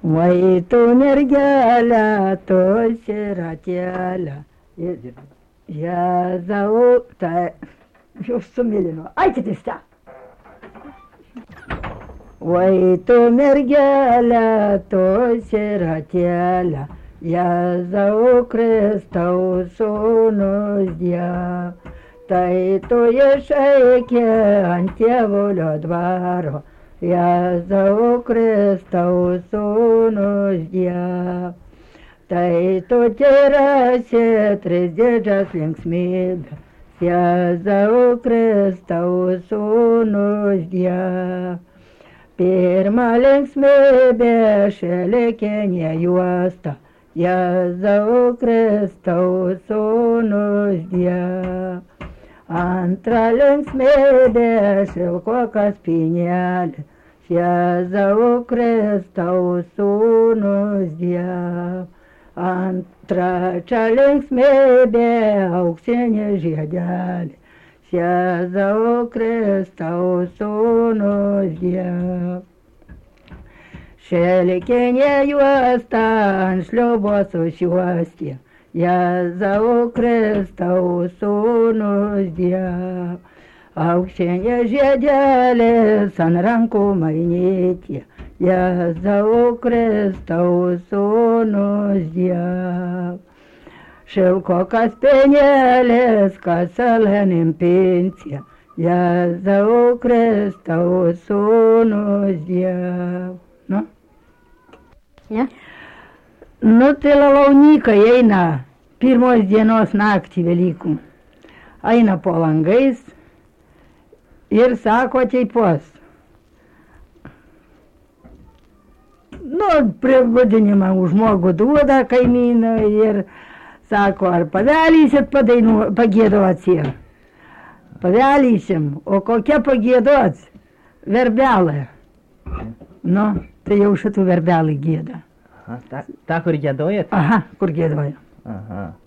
Vai tu mergelė, tu siratelė. Jėzau, tai jau sumilino. Aikit iš ten. Vai tu mergelė, tu siratelė. Jėzau Kristaus sūnus Diev. Tai tu išeikė ant tėvulio dvaro. Jėzau Kristaus sūnus Diev. Tai tu tyrasi tris didžias linksmybės. Jėzau Kristaus sūnus Diev. Pirma linksmybė šelikinė juosta. Jėzau Kristaus sūnus Diev. Antra linksmybė šilkokas spynelė. Jėzau Kristaus sūnus Diev. Trečia linksmybė auksinė žiedelė. Jėzau Kristaus sūnus Diev. Šelikinė juosta ant šliubo susiuostė. Jėzau Kristaus sūnus Diev. Auksinė žiedelis ant rankų mainytė. Jėzau Kristaus sūnus Diev. Šilkokas penėlis kasalenėm pincija. Jėzau Kristaus sūnus Diev. Nu? Ja? Nu, tai lalaunykai eina pirmos dienos naktį Velykų. Eina po langais ir sako teipos. Nu, pribudinimą už žmogų duoda kaimynų ir sako, ar pavelysit pagėduot ir. Pavelysim, o kokia pagėduot? Verbelė. Nu, tai jau šitų verbelį gėda. Ta, kur gėdojat? Aha, kur gėdoja. Aha.